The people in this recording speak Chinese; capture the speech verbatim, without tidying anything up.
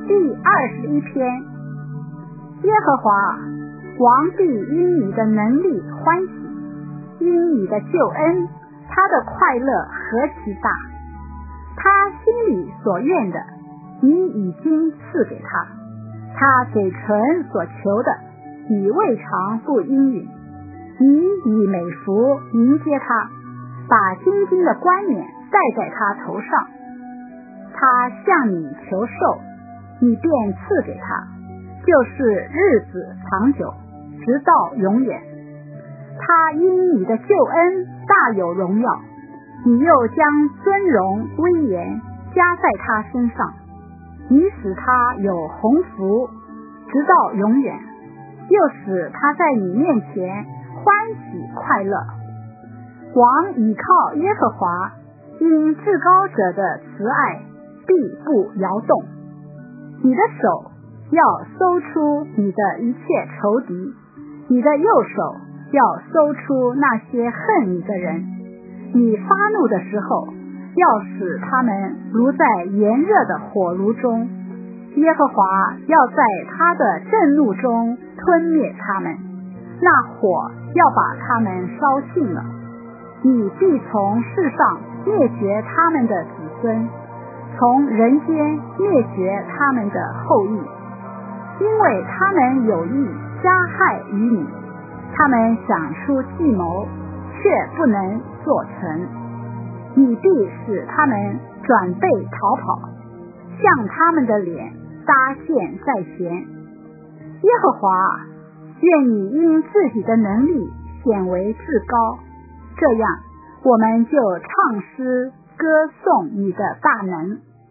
第二十一篇。耶和华，王必因你的能力欢喜，因你的救恩，他的快乐何其大！他心里所愿的，你已经赐给他；他嘴唇所求的，你未尝不应允。你以美福迎接他，把金金的冠冕戴在他头上。他向你求寿，你便赐给他，就是日子长久，直到永远。他因你的救恩大有荣耀，你又将尊荣威严加在他身上，你使他有鸿福，直到永远，又使他在你面前欢喜快乐。王倚靠耶和华，因至高者的慈爱必不摇动。你的手要搜出你的一切仇敌，你的右手要搜出那些恨你的人。你发怒的时候，要使他们如在炎热的火炉中，耶和华要在他的震怒中吞灭他们，那火要把他们烧尽了。你必从世上灭绝他们的子孙，从人间灭绝他们的后裔，因为他们有意加害于你，他们想出计谋，却不能做成。你必使他们转背逃跑，向他们的脸搭箭在弦。耶和华，愿你因自己的能力显为至高，这样我们就唱诗歌颂你的大能。